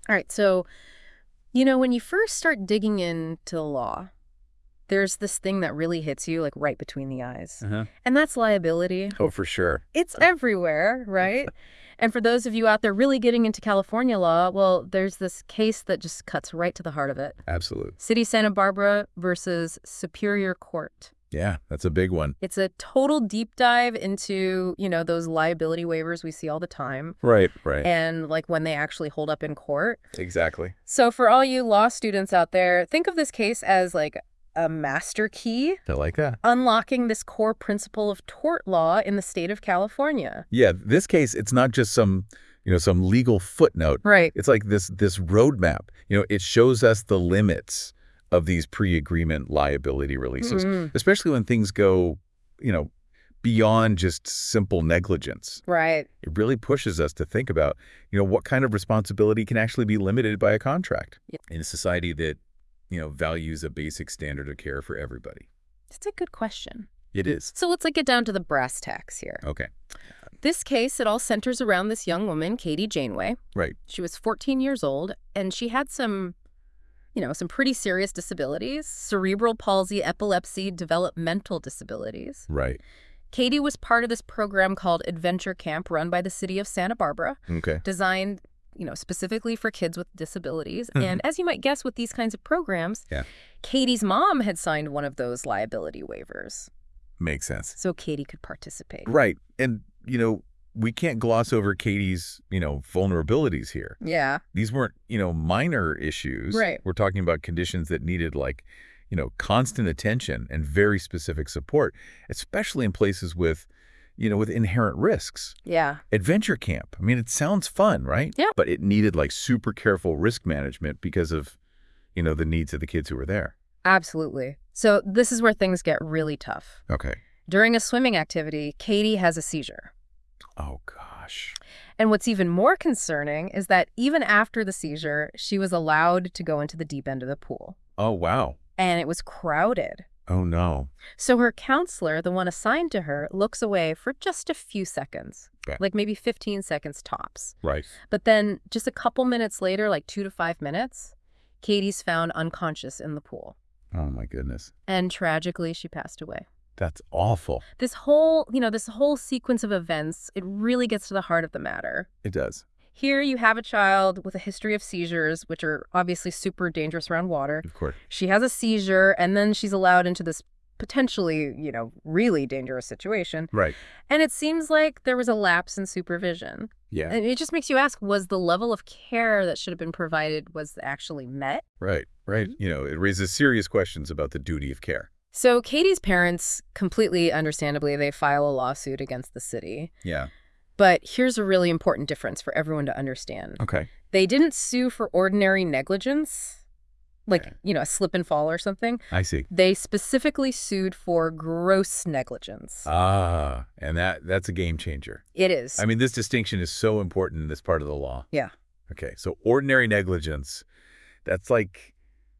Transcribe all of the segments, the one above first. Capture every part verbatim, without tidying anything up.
All right, so, you know, when you first start digging into the law, there's this thing that really hits you, like, right between the eyes. Uh-huh. And that's liability. Oh, for sure. It's everywhere, right? And for those of you out there really getting into California law, well, there's this case that just cuts right to the heart of it. Absolutely. City Santa Barbara versus Superior Court. Yeah, that's a big one. It's a total deep dive into, you know, those liability waivers we see all the time. Right, right. And, like, when they actually hold up in court. Exactly. So for all you law students out there, think of this case as, like, a master key. I like that. Unlocking this core principle of tort law in the state of California. Yeah, this case, it's not just some, you know, some legal footnote. Right. It's like this this roadmap. You know, it shows us the limits of these pre-agreement liability releases, Mm-hmm. especially when things go, you know, beyond just simple negligence. Right. It really pushes us to think about, you know, what kind of responsibility can actually be limited by a contract Yep. in a society that, you know, values a basic standard of care for everybody. That's a good question. It is. So let's like get down to the brass tacks here. Okay. This case, it all centers around this young woman, Katie Janeway. Right. She was fourteen years old, and she had some, you know, some pretty serious disabilities: cerebral palsy, epilepsy, developmental disabilities. Right. Katie was part of this program called Adventure Camp, run by the city of Santa Barbara, Okay. designed, you know, specifically for kids with disabilities. Mhm. And as you might guess with these kinds of programs, Yeah. Katie's mom had signed one of those liability waivers, Makes sense. so Katie could participate. Right. And, you know, we can't gloss over Katie's, you know, vulnerabilities here. Yeah. These weren't, you know, minor issues. Right. We're talking about conditions that needed, like, you know, constant attention and very specific support, especially in places with, you know, with inherent risks. Yeah. Adventure camp. I mean, it sounds fun, right? Yeah. But it needed, like, super careful risk management because of, you know, the needs of the kids who were there. Absolutely. So this is where things get really tough. Okay. During a swimming activity, Katie has a seizure. Oh, gosh. And what's even more concerning is that even after the seizure, she was allowed to go into the deep end of the pool. Oh, wow. And it was crowded. Oh, no. So her counselor, the one assigned to her, looks away for just a few seconds, Okay. like maybe fifteen seconds tops. Right. But then just a couple minutes later, like two to five minutes, Katie's found unconscious in the pool. Oh, my goodness. And tragically, she passed away. That's awful. This whole, you know, this whole sequence of events, it really gets to the heart of the matter. It does. Here you have a child with a history of seizures, which are obviously super dangerous around water. Of course. She has a seizure, and then she's allowed into this potentially, you know, really dangerous situation. Right. And it seems like there was a lapse in supervision. Yeah. And it just makes you ask, was the level of care that should have been provided was actually met? Right. Right. You know, it raises serious questions about the duty of care. So Katie's parents, completely understandably, they file a lawsuit against the city. Yeah. But here's a really important difference for everyone to understand. Okay. They didn't sue for ordinary negligence, like, Okay. you know, a slip and fall or something. I see. They specifically sued for gross negligence. Ah, and that that's a game changer. It is. I mean, this distinction is so important in this part of the law. Yeah. Okay. So ordinary negligence, that's like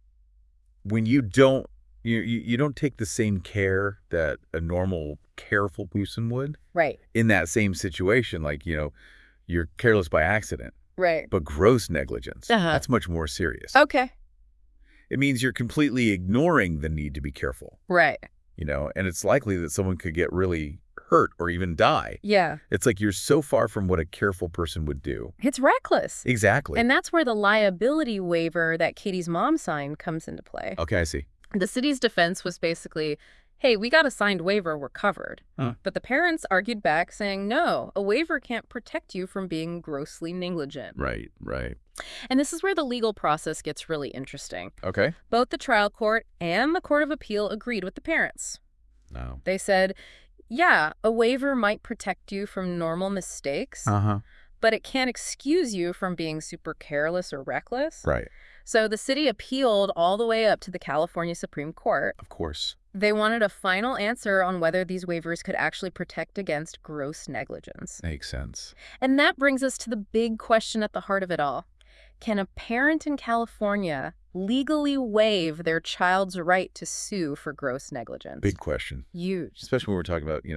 when you don't you, you you don't take the same care that a normal careful person would Right. in that same situation. Like, you know, you're careless by accident, Right. but gross negligence, Uh-huh. that's much more serious. Okay. It means you're completely ignoring the need to be careful, Right. you know, and it's likely that someone could get really hurt or even die. Yeah. It's like you're so far from what a careful person would do. It's reckless. Exactly. And that's where the liability waiver that Katie's mom signed comes into play. Okay, I see. The city's defense was basically, hey, we got a signed waiver, we're covered. Huh. But the parents argued back saying, no, a waiver can't protect you from being grossly negligent. Right, right. And this is where the legal process gets really interesting. Okay. Both the trial court and the Court of Appeal agreed with the parents. No. They said, yeah, a waiver might protect you from normal mistakes, Uh-huh. but it can't excuse you from being super careless or reckless. Right. So the city appealed all the way up to the California Supreme Court. Of course. They wanted a final answer on whether these waivers could actually protect against gross negligence. Makes sense. And that brings us to the big question at the heart of it all. Can a parent in California legally waive their child's right to sue for gross negligence? Big question. Huge. Especially when we're talking about, you know,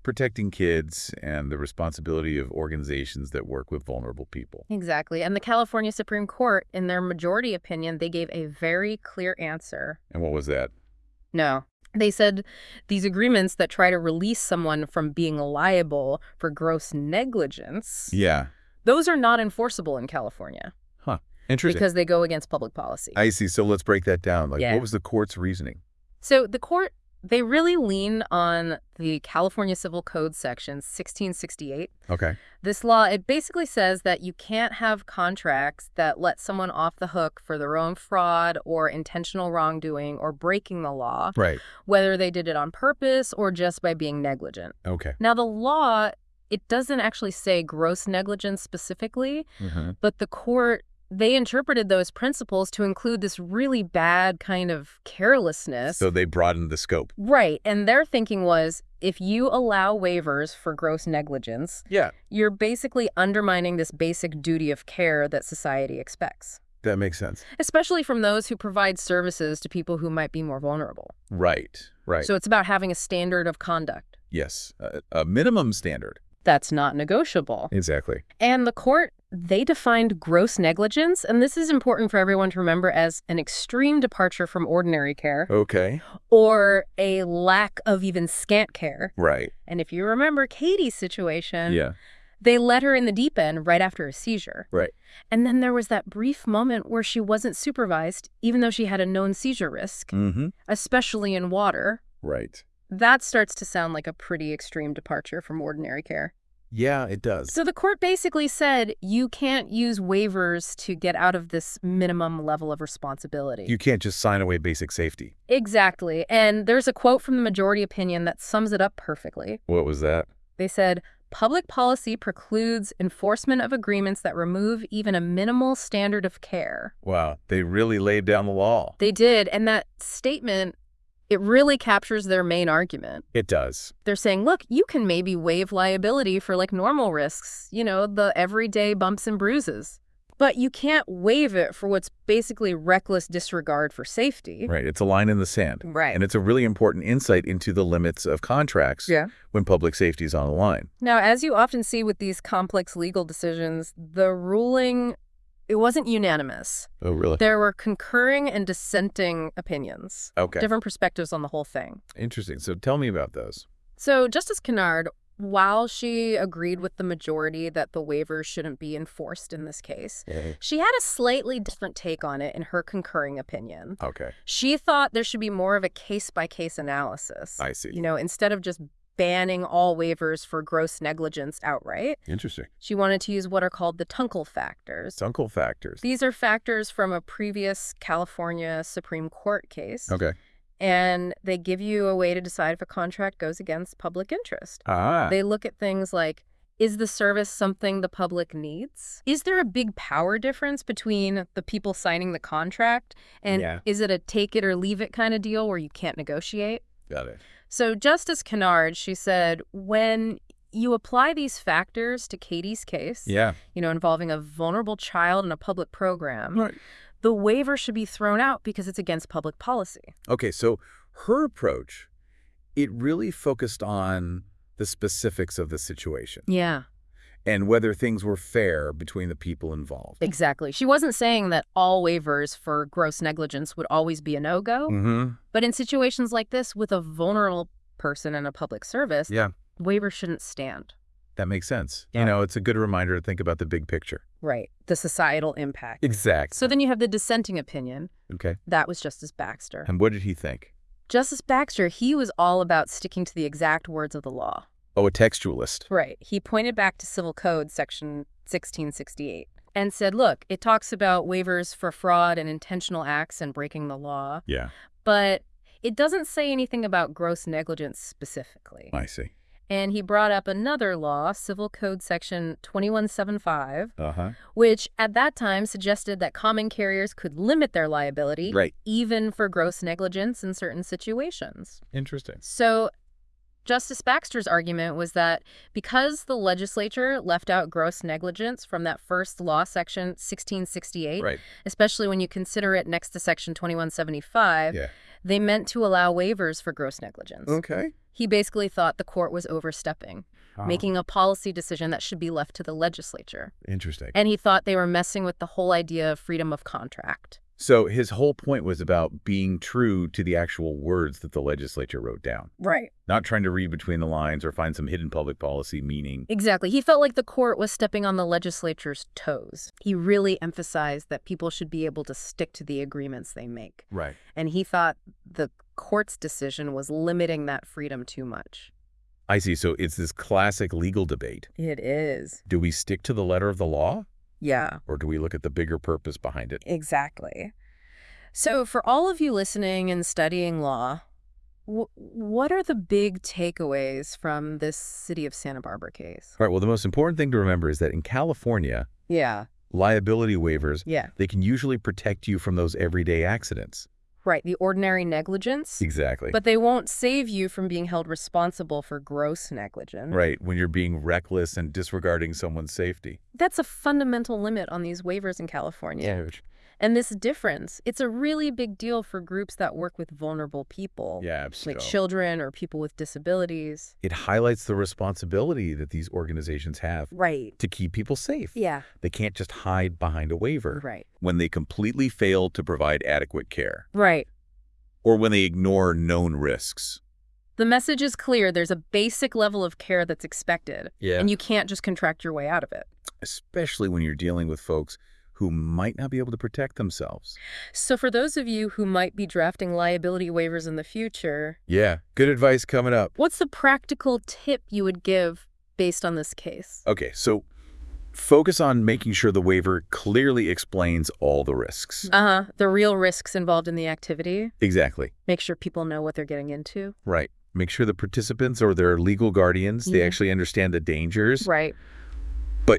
protecting kids and the responsibility of organizations that work with vulnerable people. Exactly. And the California Supreme Court, in their majority opinion, they gave a very clear answer. And what was that? No. They said these agreements that try to release someone from being liable for gross negligence, Yeah. those are not enforceable in California. Huh. Interesting. Because they go against public policy. I see. So let's break that down. Like, Yeah. what was the court's reasoning? So the court, they really lean on the California Civil Code section sixteen sixty-eight. Okay. This law, it basically says that you can't have contracts that let someone off the hook for their own fraud or intentional wrongdoing or breaking the law, Right. whether they did it on purpose or just by being negligent. Okay. Now, the law, it doesn't actually say gross negligence specifically, Mm-hmm. but the court, they interpreted those principles to include this really bad kind of carelessness. So they broadened the scope. Right. And their thinking was, if you allow waivers for gross negligence, Yeah. you're basically undermining this basic duty of care that society expects, That makes sense. especially from those who provide services to people who might be more vulnerable. Right. Right. So it's about having a standard of conduct yes. A, a minimum standard. that's not negotiable. Exactly. And the court, they defined gross negligence, and this is important for everyone to remember, as an extreme departure from ordinary care Okay. or a lack of even scant care. Right. And if you remember Katie's situation, Yeah. they let her in the deep end right after a seizure. Right. And then there was that brief moment where she wasn't supervised, even though she had a known seizure risk, Mm-hmm. especially in water. Right. That starts to sound like a pretty extreme departure from ordinary care. Yeah, it does. So the court basically said you can't use waivers to get out of this minimum level of responsibility. You can't just sign away basic safety. Exactly. And there's a quote from the majority opinion that sums it up perfectly. What was that? They said, public policy precludes enforcement of agreements that remove even a minimal standard of care. Wow. They really laid down the law. They did. And that statement, it really captures their main argument. It does. They're saying, look, you can maybe waive liability for like normal risks, you know, the everyday bumps and bruises. But you can't waive it for what's basically reckless disregard for safety. Right. It's a line in the sand. Right. And it's a really important insight into the limits of contracts Yeah. when public safety is on the line. Now, as you often see with these complex legal decisions, the ruling, it wasn't unanimous. Oh, really? There were concurring and dissenting opinions, Okay. different perspectives on the whole thing. Interesting. So tell me about those. So Justice Kennard, while she agreed with the majority that the waivers shouldn't be enforced in this case, she had a slightly different take on it in her concurring opinion. Okay. She thought there should be more of a case-by-case analysis. I see. You know, instead of just banning all waivers for gross negligence outright, Interesting. she wanted to use what are called the Tunkel factors. Tunkel factors. These are factors from a previous California Supreme Court case. Okay. And they give you a way to decide if a contract goes against public interest. Ah. They look at things like, is the service something the public needs? Is there a big power difference between the people signing the contract? And Yeah. is it a take it or leave it kind of deal where you can't negotiate? Got it. So Justice Kennard, she said, when you apply these factors to Katie's case, Yeah. you know, involving a vulnerable child in a public program, Right. the waiver should be thrown out because it's against public policy. Okay, so her approach, it really focused on the specifics of the situation Yeah. and whether things were fair between the people involved. Exactly. She wasn't saying that all waivers for gross negligence would always be a no-go, Mm-hmm. but in situations like this with a vulnerable person in a public service, Yeah, waivers shouldn't stand. that makes sense. Yeah. You know, it's a good reminder to think about the big picture. Right. The societal impact. Exactly. So then you have the dissenting opinion. Okay. That was Justice Baxter. And what did he think? Justice Baxter, he was all about sticking to the exact words of the law. Oh, a textualist. Right. He pointed back to Civil Code section sixteen sixty-eight and said, look, it talks about waivers for fraud and intentional acts and breaking the law, Yeah, but it doesn't say anything about gross negligence specifically. I see. And he brought up another law, Civil Code section twenty-one seventy-five, Uh-huh. which at that time suggested that common carriers could limit their liability, Right. even for gross negligence in certain situations. Interesting. So Justice Baxter's argument was that because the legislature left out gross negligence from that first law, Section sixteen sixty-eight, Right. especially when you consider it next to Section twenty-one seventy-five, Yeah. they meant to allow waivers for gross negligence. Okay. He basically thought the court was overstepping, Oh, making a policy decision that should be left to the legislature. interesting. And he thought they were messing with the whole idea of freedom of contract. So his whole point was about being true to the actual words that the legislature wrote down, Right. not trying to read between the lines or find some hidden public policy meaning. Exactly. He felt like the court was stepping on the legislature's toes. He really emphasized that people should be able to stick to the agreements they make. Right. And he thought the court's decision was limiting that freedom too much. I see. So it's this classic legal debate. It is. Do we stick to the letter of the law, Yeah. or do we look at the bigger purpose behind it? Exactly. So for all of you listening and studying law, wh- what are the big takeaways from this City of Santa Barbara case? All right. Well, the most important thing to remember is that in California, Yeah. liability waivers, Yeah. they can usually protect you from those everyday accidents. Right. The ordinary negligence. Exactly. But they won't save you from being held responsible for gross negligence. Right. When you're being reckless and disregarding someone's safety. That's a fundamental limit on these waivers in California. Huge. And this difference, it's a really big deal for groups that work with vulnerable people. Yeah, Like absolutely. children or people with disabilities. It highlights the responsibility that these organizations have Right. to keep people safe. Yeah. They can't just hide behind a waiver Right. when they completely fail to provide adequate care Right. or when they ignore known risks. The message is clear. There's a basic level of care that's expected. Yeah. And you can't just contract your way out of it. Especially when you're dealing with folks who might not be able to protect themselves. So for those of you who might be drafting liability waivers in the future, Yeah. Good advice coming up. what's the practical tip you would give based on this case? Okay, so focus on making sure the waiver clearly explains all the risks. Uh-huh. The real risks involved in the activity. Exactly. Make sure people know what they're getting into. Right. Make sure the participants or their legal guardians, they Yeah. actually understand the dangers. Right. But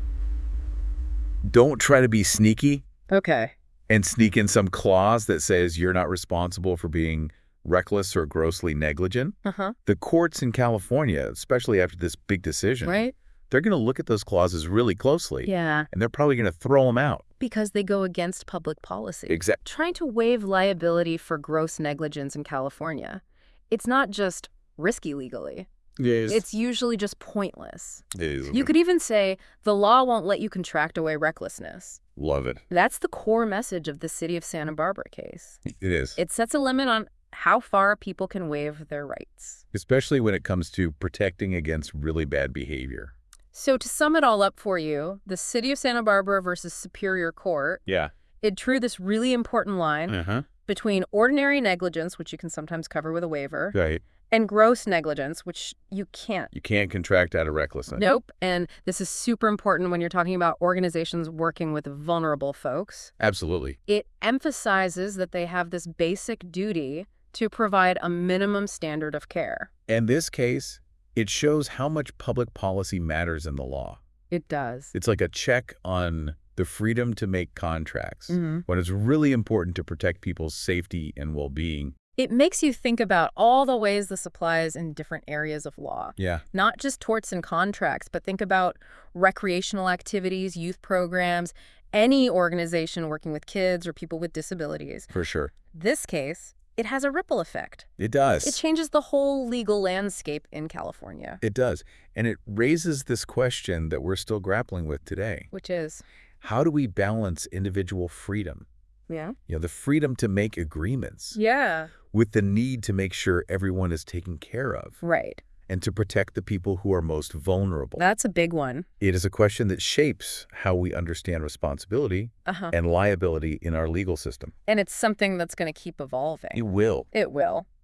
don't try to be sneaky Okay. and sneak in some clause that says you're not responsible for being reckless or grossly negligent. Uh-huh. The courts in California, especially after this big decision, Right? they're going to look at those clauses really closely. Yeah. And they're probably going to throw them out. Because they go against public policy. Exactly. Trying to waive liability for gross negligence in California, it's not just risky legally. Yes. It's usually just pointless. It is. You could even say the law won't let you contract away recklessness. Love it. That's the core message of the City of Santa Barbara case. It is. It sets a limit on how far people can waive their rights. Especially when it comes to protecting against really bad behavior. So to sum it all up for you, the City of Santa Barbara versus Superior Court, Yeah. it drew this really important line Uh-huh. between ordinary negligence, which you can sometimes cover with a waiver, Right. and gross negligence, which you can't. You can't contract out of recklessness. Nope. And this is super important when you're talking about organizations working with vulnerable folks. Absolutely. It emphasizes that they have this basic duty to provide a minimum standard of care. In this case, it shows how much public policy matters in the law. It does. It's like a check on the freedom to make contracts Mm-hmm. when it's really important to protect people's safety and well-being. It makes you think about all the ways this applies in different areas of law. Yeah. Not just torts and contracts, but think about recreational activities, youth programs, any organization working with kids or people with disabilities. For sure. This case, it has a ripple effect. It does. It changes the whole legal landscape in California. It does. And it raises this question that we're still grappling with today. Which is? How do we balance individual freedom, Yeah. you know, the freedom to make agreements, Yeah. with the need to make sure everyone is taken care of Right. and to protect the people who are most vulnerable? That's a big one. It is a question that shapes how we understand responsibility Uh-huh. and liability in our legal system. And it's something that's going to keep evolving. It will. It will.